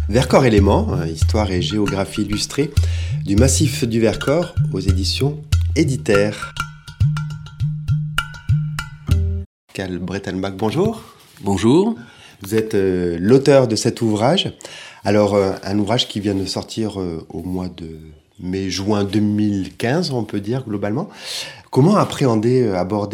Vercors Éléments, histoire et géographie illustrée du massif du Vercors aux éditions Éditaire. Karl Breitenbach, bonjour. Bonjour. Vous êtes l'auteur de cet ouvrage. Alors, un ouvrage qui vient de sortir au mois de mai-juin 2015, on peut dire globalement. Comment aborder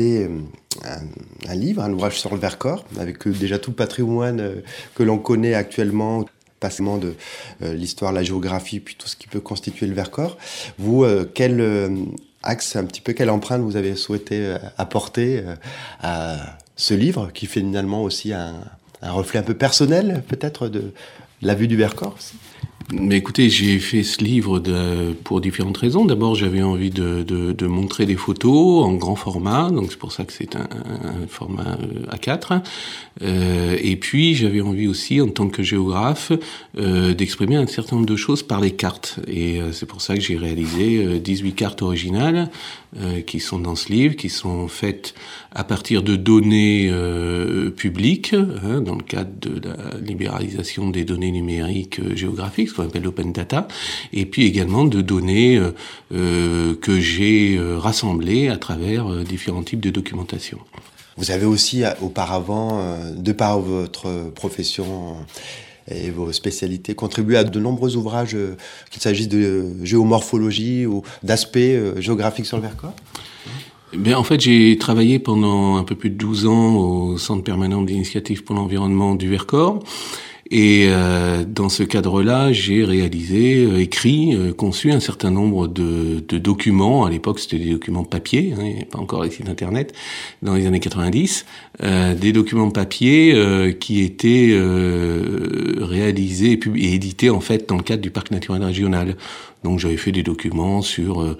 un livre, un ouvrage sur le Vercors, avec déjà tout le patrimoine que l'on connaît actuellement, passement de l'histoire, la géographie, puis tout ce qui peut constituer le Vercors. Vous, quel axe, un petit peu, quelle empreinte vous avez souhaité apporter à ce livre, qui fait finalement aussi un reflet un peu personnel, peut-être, de la vue du Vercors aussi? Mais écoutez, j'ai fait ce livre pour différentes raisons. D'abord, j'avais envie de montrer des photos en grand format, donc c'est pour ça que c'est un format A4. Et puis, j'avais envie aussi, en tant que géographe, d'exprimer un certain nombre de choses par les cartes. Et c'est pour ça que j'ai réalisé 18 cartes originales qui sont dans ce livre, qui sont faites à partir de données publiques, dans le cadre de la libéralisation des données numériques géographiques, ce qu'on appelle l'open data, et puis également de données que j'ai rassemblées à travers différents types de documentation. Vous avez aussi auparavant, de par votre profession et vos spécialités, contribué à de nombreux ouvrages, qu'il s'agisse de géomorphologie ou d'aspects géographiques sur le Vercors? Bien, en fait, j'ai travaillé pendant un peu plus de 12 ans au Centre permanent d'initiative pour l'environnement du Vercors. Et dans ce cadre-là, j'ai réalisé, écrit, conçu un certain nombre de documents. À l'époque, c'était des documents papier, il n'y avait pas encore les sites internet, dans les années 90. Des documents papier qui étaient réalisés et édités en fait dans le cadre du parc naturel régional. Donc j'avais fait des documents sur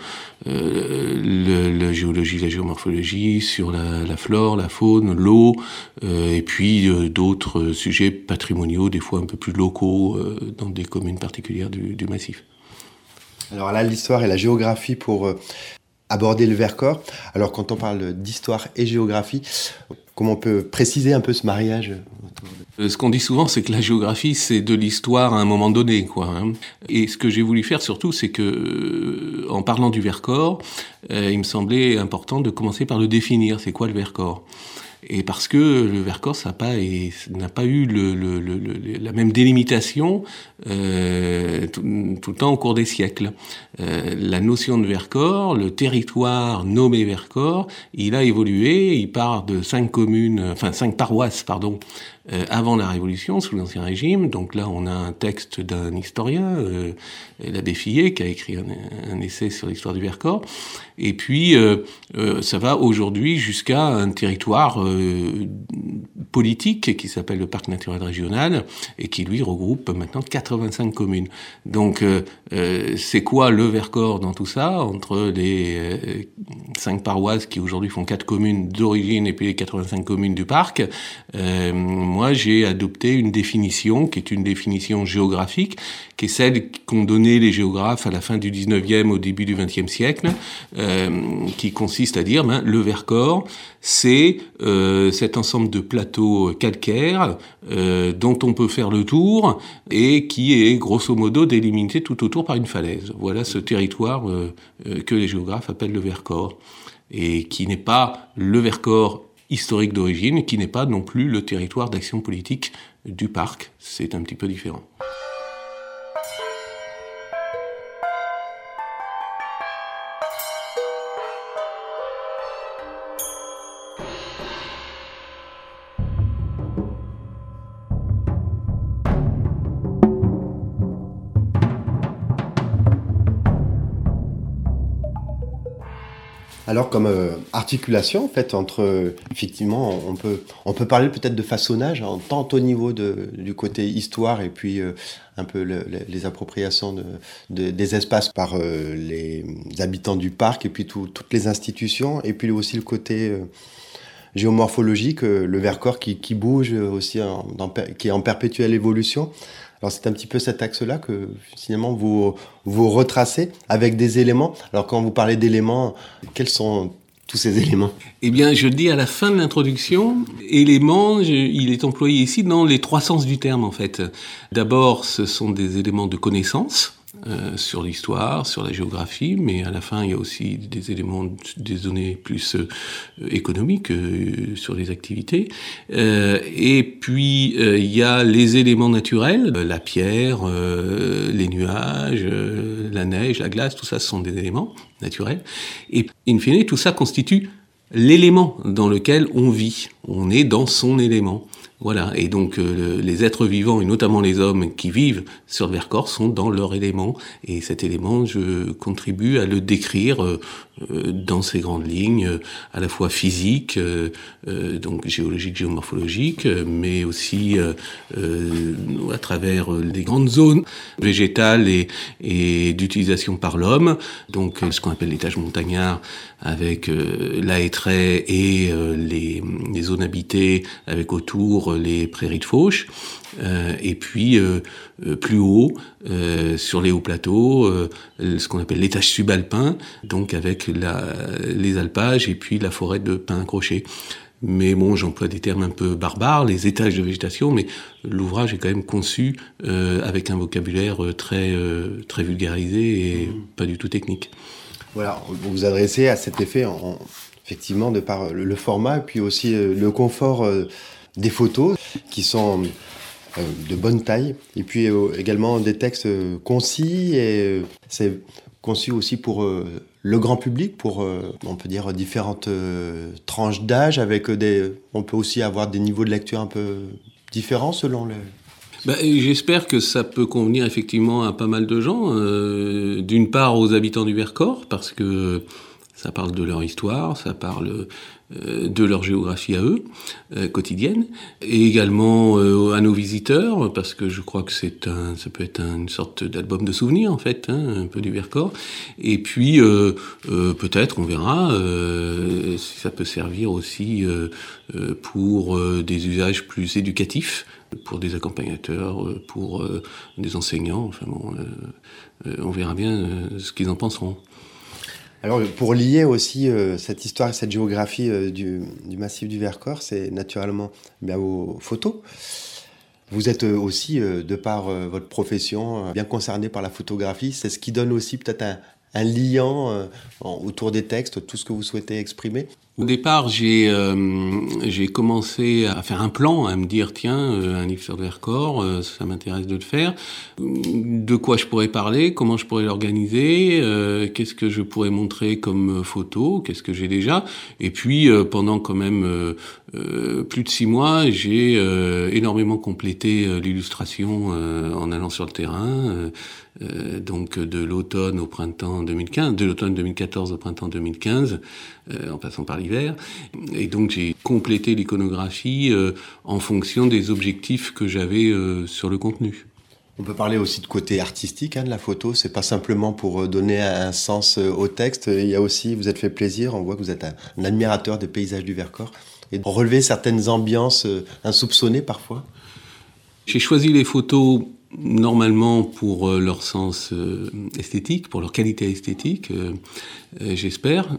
la géologie, la géomorphologie, sur la flore, la faune, l'eau, et puis d'autres sujets patrimoniaux, des fois un peu plus locaux, dans des communes particulières du massif. Alors là, l'histoire et la géographie pour aborder le Vercors. Alors quand on parle d'histoire et géographie, comment on peut préciser un peu ce mariage ? Ce qu'on dit souvent, c'est que la géographie, c'est de l'histoire à un moment donné, quoi. Et ce que j'ai voulu faire surtout, c'est que, en parlant du Vercors, il me semblait important de commencer par le définir. C'est quoi le Vercors ? Et parce que le Vercors n'a pas eu la même délimitation tout le temps au cours des siècles. La notion de Vercors, le territoire nommé Vercors, il a évolué. Il part de 5 paroisses, avant la Révolution, sous l'Ancien Régime. Donc là, on a un texte d'un historien, l'abbé Fillet, qui a écrit un essai sur l'histoire du Vercors. Et puis, ça va aujourd'hui jusqu'à un territoire politique qui s'appelle le Parc naturel régional et qui, lui, regroupe maintenant 85 communes. Donc, c'est quoi le Vercors dans tout ça, entre les 5 paroisses qui aujourd'hui font 4 communes d'origine et puis les 85 communes du parc? Moi, j'ai adopté une définition qui est une définition géographique, qui est celle qu'ont donnée les géographes à la fin du 19e, au début du 20e siècle, qui consiste à dire, le Vercors, c'est cet ensemble de plateaux calcaires dont on peut faire le tour et qui est grosso modo délimité tout autour par une falaise. Voilà ce territoire que les géographes appellent le Vercors, et qui n'est pas le Vercors historique d'origine, et qui n'est pas non plus le territoire d'action politique du parc. C'est un petit peu différent. Alors comme articulation en fait entre effectivement on peut parler peut-être de façonnage tant au niveau du côté histoire et puis un peu les appropriations des espaces par les habitants du parc et puis toutes les institutions et puis aussi le côté géomorphologique, le Vercors qui bouge aussi qui est en perpétuelle évolution. Alors c'est un petit peu cet axe-là que finalement vous retracez avec des éléments. Alors quand vous parlez d'éléments, quels sont tous ces éléments? Eh bien, je le dis à la fin de l'introduction, éléments, il est employé ici dans les trois sens du terme, en fait. D'abord, ce sont des éléments de connaissance, sur l'histoire, sur la géographie, mais à la fin, il y a aussi des éléments, des données plus économiques sur les activités. Et puis, il y a les éléments naturels, la pierre, les nuages, la neige, la glace, tout ça, ce sont des éléments naturels. Et in fine, tout ça constitue l'élément dans lequel on vit. On est dans son élément. Voilà, et donc les êtres vivants, et notamment les hommes qui vivent sur le Vercors, sont dans leur élément. Et cet élément, je contribue à le décrire dans ses grandes lignes, à la fois physiques, donc géologiques, géomorphologiques, mais aussi à travers les grandes zones végétales et d'utilisation par l'homme. Donc ce qu'on appelle les taches montagnards, avec la hêtraie et les zones habitées, avec autour les prairies de fauche, et puis plus haut, sur les hauts plateaux, ce qu'on appelle l'étage subalpin, donc avec les alpages et puis la forêt de pins accrochés. Mais bon, j'emploie des termes un peu barbares, les étages de végétation, mais l'ouvrage est quand même conçu avec un vocabulaire très vulgarisé et pas du tout technique. Voilà, vous vous adressez à cet effet, effectivement, de par le format, et puis aussi le confort des photos, qui sont de bonne taille, et puis également des textes concis, et c'est conçu aussi pour le grand public, pour, on peut dire, différentes tranches d'âge, avec on peut aussi avoir des niveaux de lecture un peu différents selon les... J'espère que ça peut convenir effectivement à pas mal de gens. D'une part aux habitants du Vercors, parce que ça parle de leur histoire, ça parle de leur géographie à eux, quotidienne, et également à nos visiteurs, parce que je crois que ça peut être une sorte d'album de souvenirs en fait, un peu du Vercors. Et puis peut-être, on verra, si ça peut servir aussi pour des usages plus éducatifs, pour des accompagnateurs, pour des enseignants. Enfin bon, on verra bien ce qu'ils en penseront. Alors, pour lier aussi cette histoire et cette géographie du massif du Vercors, c'est naturellement bien aux photos. Vous êtes aussi, de par votre profession, bien concerné par la photographie. C'est ce qui donne aussi peut-être un liant autour des textes, tout ce que vous souhaitez exprimer. Au départ, j'ai commencé à faire un plan, à me dire tiens, un livre sur le Vercors, ça m'intéresse de le faire. De quoi je pourrais parler, comment je pourrais l'organiser, qu'est-ce que je pourrais montrer comme photo, qu'est-ce que j'ai déjà. Et puis pendant quand même plus de 6 mois, j'ai énormément complété l'illustration en allant sur le terrain. Donc de l'automne au printemps 2015, de l'automne 2014 au printemps 2015, en passant par l'hiver. Et donc j'ai complété l'iconographie en fonction des objectifs que j'avais sur le contenu. On peut parler aussi de côté artistique de la photo. C'est pas simplement pour donner un sens au texte. Il y a aussi, vous êtes fait plaisir. On voit que vous êtes un admirateur des paysages du Vercors et de relever certaines ambiances insoupçonnées parfois. J'ai choisi les photos normalement pour leur sens esthétique, pour leur qualité esthétique, j'espère.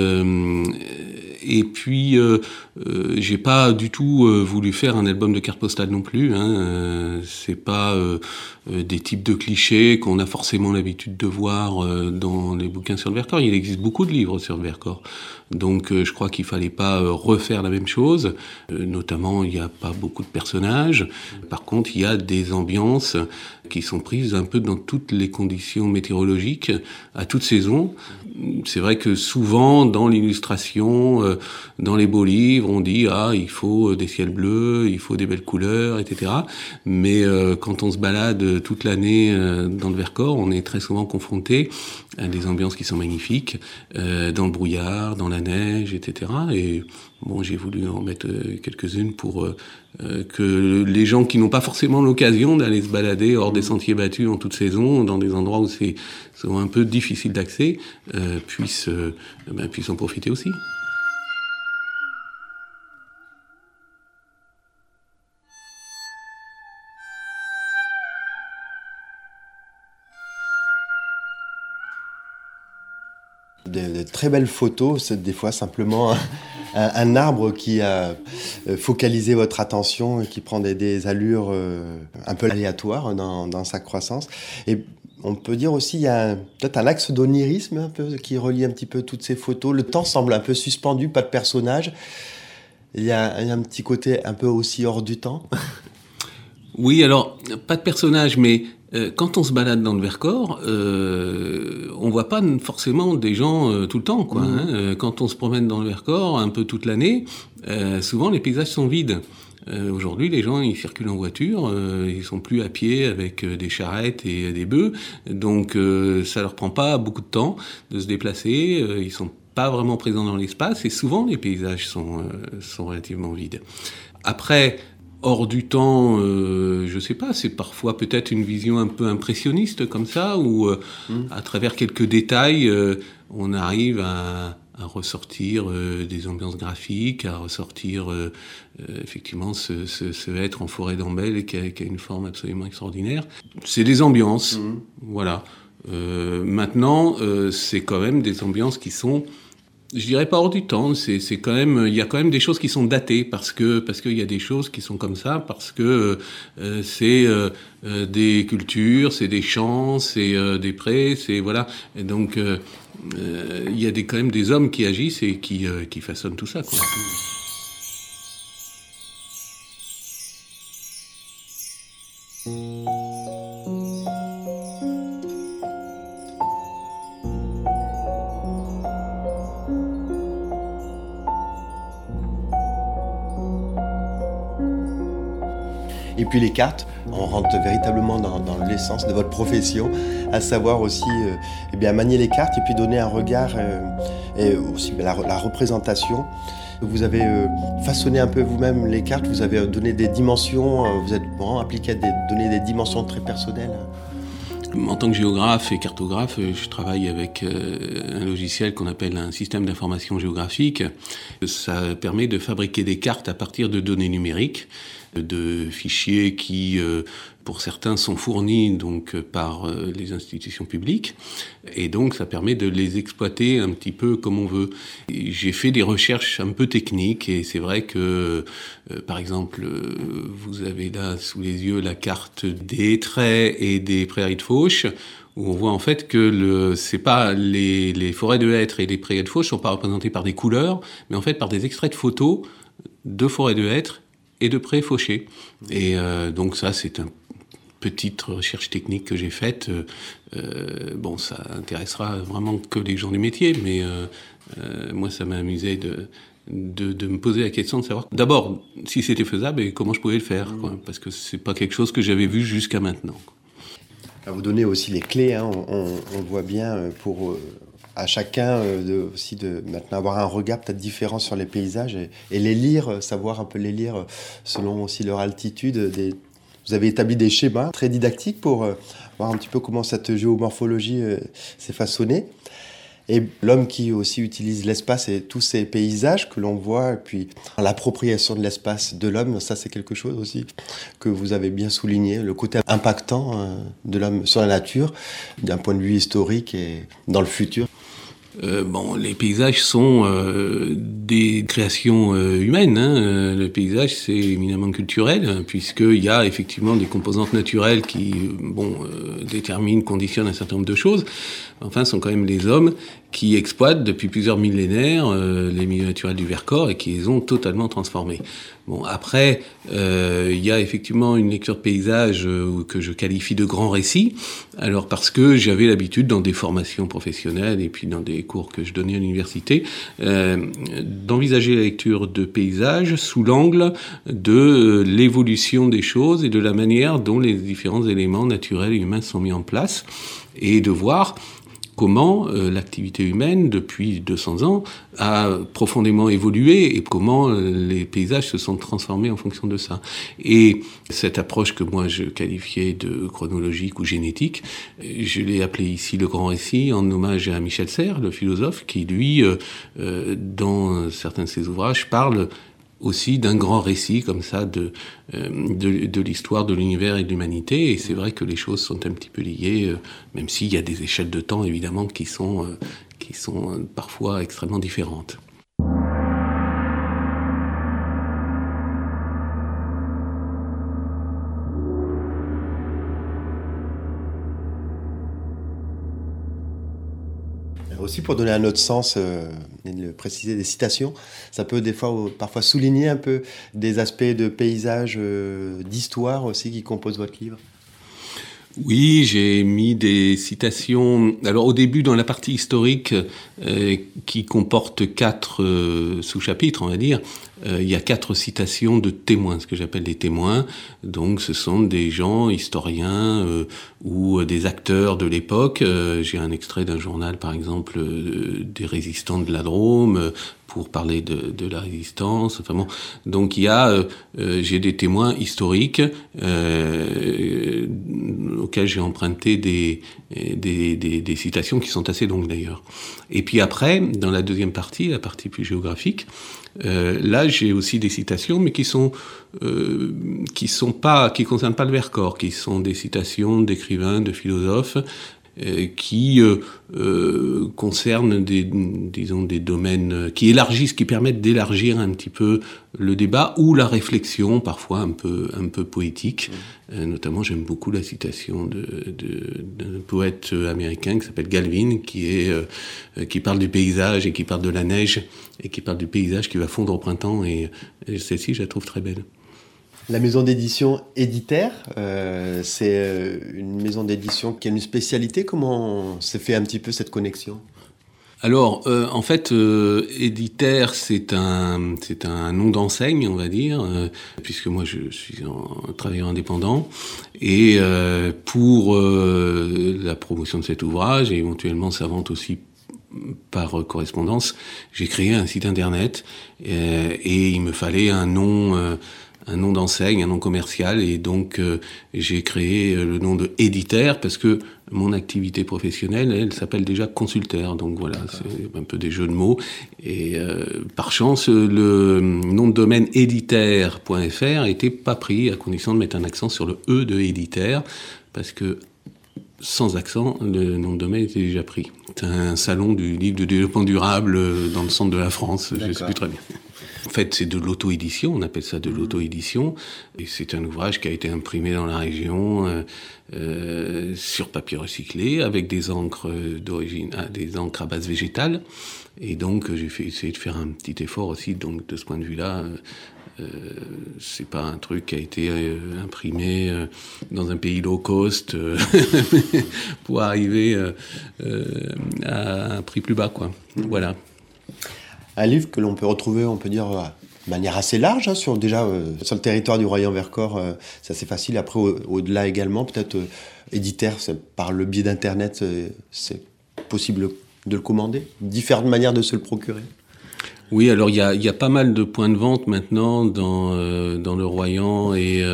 Et puis, j'ai pas du tout voulu faire un album de cartes postales non plus. C'est pas des types de clichés qu'on a forcément l'habitude de voir dans les bouquins sur le Vercors. Il existe beaucoup de livres sur le Vercors. Donc je crois qu'il fallait pas refaire la même chose. Notamment, il n'y a pas beaucoup de personnages. Par contre, il y a des ambiances qui sont prises un peu dans toutes les conditions météorologiques, à toute saison. C'est vrai que souvent, dans l'illustration, dans les beaux livres, on dit « Ah, il faut des ciels bleus, il faut des belles couleurs, etc. » Mais quand on se balade toute l'année dans le Vercors, on est très souvent confronté à des ambiances qui sont magnifiques, dans le brouillard, dans la neige, etc. Et bon, j'ai voulu en mettre quelques-unes pour que les gens qui n'ont pas forcément l'occasion d'aller se balader hors des sentiers battus en toute saison, dans des endroits où c'est souvent un peu difficile d'accès, puissent en profiter aussi. de très belles photos. C'est des fois simplement un arbre qui a focalisé votre attention et qui prend des allures un peu aléatoires dans sa croissance. Et on peut dire aussi, il y a peut-être un axe d'onirisme un peu, qui relie un petit peu toutes ces photos. Le temps semble un peu suspendu, pas de personnage. Il y a un petit côté un peu aussi hors du temps. Oui, alors, pas de personnage, mais quand on se balade dans le Vercors, on voit pas forcément des gens tout le temps, quoi. Quand on se promène dans le Vercors, un peu toute l'année, souvent les paysages sont vides. Aujourd'hui, les gens, ils circulent en voiture, ils sont plus à pied avec des charrettes et des bœufs, donc ça leur prend pas beaucoup de temps de se déplacer, ils sont pas vraiment présents dans l'espace, et souvent les paysages sont relativement vides. Après, hors du temps, je sais pas, c'est parfois peut-être une vision un peu impressionniste comme ça, où à travers quelques détails, on arrive à ressortir des ambiances graphiques, à ressortir effectivement ce être en forêt d'Ambel qui a une forme absolument extraordinaire. C'est des ambiances, voilà. Maintenant, c'est quand même des ambiances qui sont, je dirais pas hors du temps, c'est quand même, il y a quand même des choses qui sont datées parce qu'il y a des choses qui sont comme ça, parce que c'est des cultures, c'est des champs, c'est des prés, c'est voilà. Et donc il y a quand même des hommes qui agissent et qui façonnent tout ça, quoi. Et puis les cartes, on rentre véritablement dans l'essence de votre profession, à savoir aussi eh bien, manier les cartes et puis donner un regard et aussi la représentation. Vous avez façonné un peu vous-même les cartes, vous avez donné des dimensions, vous êtes vraiment impliqué à donner des dimensions très personnelles. En tant que géographe et cartographe, je travaille avec un logiciel qu'on appelle un système d'information géographique. Ça permet de fabriquer des cartes à partir de données numériques, de fichiers qui, pour certains, sont fournis donc par les institutions publiques, et donc ça permet de les exploiter un petit peu comme on veut. Et j'ai fait des recherches un peu techniques, et c'est vrai que, par exemple, vous avez là sous les yeux la carte des Hêtraies et des prairies de fauche, où on voit en fait que c'est pas les forêts de hêtres et les prairies de fauche sont pas représentées par des couleurs, mais en fait par des extraits de photos de forêts de hêtres et de prés fauchés. Et donc ça, c'est une petite recherche technique que j'ai faite. Bon, ça intéressera vraiment que les gens du métier, mais moi, ça m'a amusé de me poser la question de savoir, d'abord, si c'était faisable et comment je pouvais le faire, quoi, parce que c'est pas quelque chose que j'avais vu jusqu'à maintenant. Vous donnez aussi les clés, hein, on voit bien pour... à chacun aussi de maintenant avoir un regard peut-être différent sur les paysages et les lire, savoir un peu les lire selon aussi leur altitude. Vous avez établi des schémas très didactiques pour voir un petit peu comment cette géomorphologie s'est façonnée. Et l'homme qui aussi utilise l'espace et tous ces paysages que l'on voit, et puis l'appropriation de l'espace de l'homme, ça c'est quelque chose aussi que vous avez bien souligné, le côté impactant de l'homme sur la nature, d'un point de vue historique et dans le futur. Bon, les paysages sont des créations humaines. Hein. Le paysage, c'est éminemment culturel, puisqu'il y a effectivement des composantes naturelles qui, déterminent, conditionnent un certain nombre de choses. Enfin, ce sont quand même les hommes qui exploitent depuis plusieurs millénaires les milieux naturels du Vercors et qui les ont totalement transformés. Bon, après, il y a effectivement une lecture de paysage que je qualifie de grand récit. Alors parce que j'avais l'habitude dans des formations professionnelles et puis dans des cours que je donnais à l'université d'envisager la lecture de paysage sous l'angle de l'évolution des choses et de la manière dont les différents éléments naturels et humains sont mis en place et de voir comment l'activité humaine, depuis 200 ans, a profondément évolué et comment les paysages se sont transformés en fonction de ça. Et cette approche que moi je qualifiais de chronologique ou génétique, je l'ai appelée ici le grand récit en hommage à Michel Serres, le philosophe, qui lui, dans certains de ses ouvrages, parle aussi d'un grand récit comme ça de l'histoire de l'univers et de l'humanité. Et c'est vrai que les choses sont un petit peu liées, même s'il y a des échelles de temps évidemment qui sont parfois extrêmement différentes. Aussi, pour donner un autre sens, préciser des citations, ça peut parfois souligner un peu des aspects de paysage, d'histoire aussi qui composent votre livre. Oui, j'ai mis des citations. Alors au début, dans la partie historique, qui comporte 4 sous-chapitres, on va dire, il y a 4 citations de témoins, ce que j'appelle des témoins. Donc ce sont des gens, historiens ou des acteurs de l'époque. J'ai un extrait d'un journal, par exemple, des résistants de la Drôme, pour parler de la résistance. Enfin bon, donc il y a, j'ai des témoins historiques auxquels j'ai emprunté des citations qui sont assez longues d'ailleurs. Et puis après, dans la deuxième partie, la partie plus géographique, là j'ai aussi des citations, mais qui concernent pas le Vercors, qui sont des citations d'écrivains, de philosophes, qui concernent des domaines qui élargissent, qui permettent d'élargir un petit peu le débat ou la réflexion, parfois un peu poétique. Notamment, j'aime beaucoup la citation d'un poète américain qui s'appelle Galvin, qui parle du paysage et qui parle de la neige et qui parle du paysage qui va fondre au printemps. Et celle-ci, je la trouve très belle. La maison d'édition Éditer, c'est une maison d'édition qui a une spécialité. Comment s'est fait un petit peu cette connexion ? Alors, en fait, Éditer, c'est un nom d'enseigne, on va dire, puisque moi je suis un travailleur indépendant. Et pour la promotion de cet ouvrage, et éventuellement sa vente aussi par correspondance, j'ai créé un site internet et il me fallait un nom d'enseigne, un nom commercial, et donc j'ai créé le nom de Éditer parce que mon activité professionnelle, elle s'appelle déjà consulteur, donc voilà, c'est un peu des jeux de mots. Et par chance, le nom de domaine éditer.fr n'était pas pris, à condition de mettre un accent sur le E de Éditer, parce que sans accent, le nom de domaine était déjà pris. C'est un salon du livre de développement durable dans le centre de la France, je ne sais plus très bien. En fait, c'est de l'auto-édition, on appelle ça de l'auto-édition, et c'est un ouvrage qui a été imprimé dans la région sur papier recyclé, avec des encres des encres à base végétale, et donc j'ai essayé de faire un petit effort aussi, donc de ce point de vue-là, c'est pas un truc qui a été imprimé dans un pays low cost pour arriver à un prix plus bas, quoi. Voilà. Un livre que l'on peut retrouver, on peut dire, de manière assez large, hein, sur le territoire du Royan Vercors, c'est assez facile. Après, au-delà également, peut-être Éditer, par le biais d'Internet, c'est possible de le commander. Différentes manières de se le procurer. Oui, alors il y a pas mal de points de vente maintenant dans le Royan et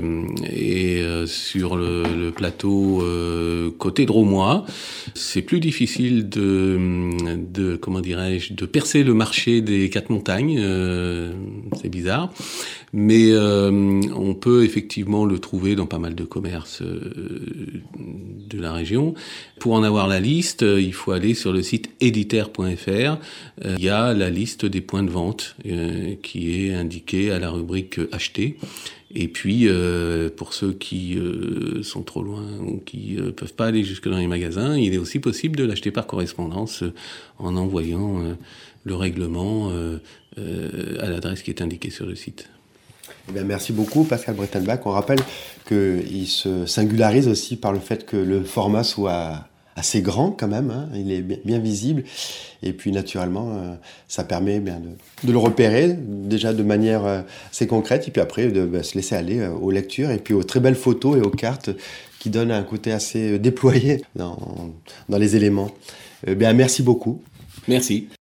sur le plateau côté Drômois. C'est plus difficile de comment dirais-je, de percer le marché des Quatre Montagnes. C'est bizarre, mais on peut effectivement le trouver dans pas mal de commerces de la région. Pour en avoir la liste, il faut aller sur le site éditer.fr. Il y a la liste des points de vente qui est indiquée à la rubrique acheter. Et puis pour ceux qui sont trop loin ou qui peuvent pas aller jusque dans les magasins, il est aussi possible de l'acheter par correspondance en envoyant le règlement à l'adresse qui est indiquée sur le site. Eh bien, merci beaucoup Pascal Breitenbach. On rappelle qu'il se singularise aussi par le fait que le format soit assez grand quand même, hein. Il est bien visible, et puis naturellement ça permet bien de le repérer déjà de manière assez concrète, et puis après de se laisser aller aux lectures et puis aux très belles photos et aux cartes qui donnent un côté assez déployé dans les éléments. Bien, merci beaucoup. Merci.